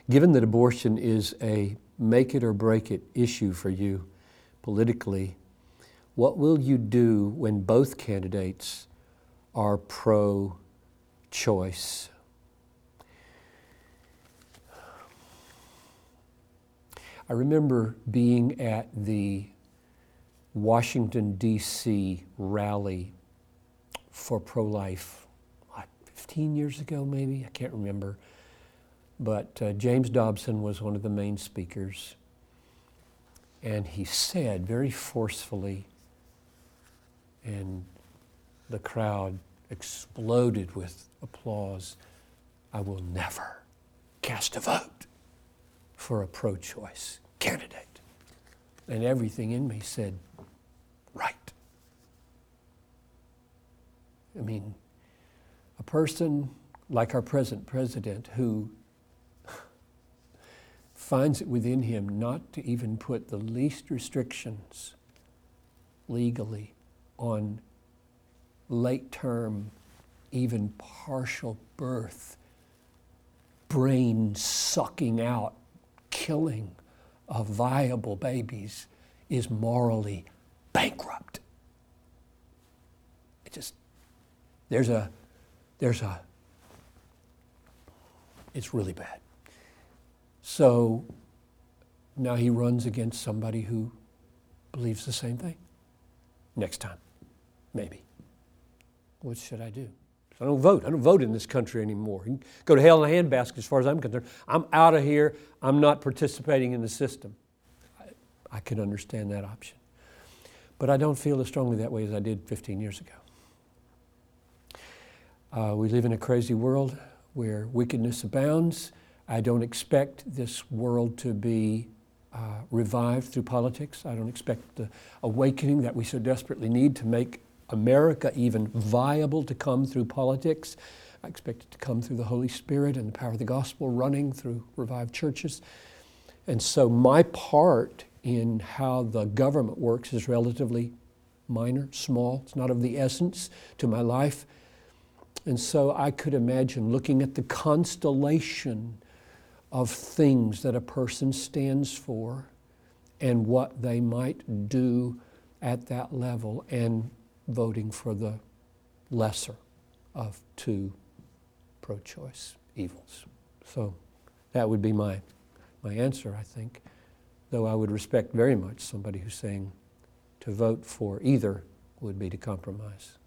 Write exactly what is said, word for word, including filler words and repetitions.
Given that abortion is a make it or break it issue for you politically, what will you do when both candidates are pro-choice? I remember being at the Washington, D C rally for pro-life, what, fifteen years ago maybe? I can't remember. But uh, James Dobson was one of the main speakers. And he said very forcefully, and the crowd exploded with applause, "I will never cast a vote for a pro-choice candidate." And everything in me said, right. I mean, a person like our present president who finds it within him not to even put the least restrictions legally on late-term, even partial birth, brain sucking out, killing of viable babies is morally bankrupt. It just, there's a, there's a, it's really bad. So now he runs against somebody who believes the same thing. Next time, maybe. What should I do? I don't vote. I don't vote in this country anymore. You can go to hell in a handbasket as far as I'm concerned. I'm out of here. I'm not participating in the system. I, I can understand that option. But I don't feel as strongly that way as I did fifteen years ago. Uh, we live in a crazy world where wickedness abounds. I don't expect this world to be uh, revived through politics. I don't expect the awakening that we so desperately need to make America even viable to come through politics. I expect it to come through the Holy Spirit and the power of the gospel running through revived churches. And so my part in how the government works is relatively minor, small. It's not of the essence to my life. And so I could imagine looking at the constellation of things that a person stands for and what they might do at that level and voting for the lesser of two pro-choice evils. So that would be my, my answer, I think, though I would respect very much somebody who's saying to vote for either would be to compromise.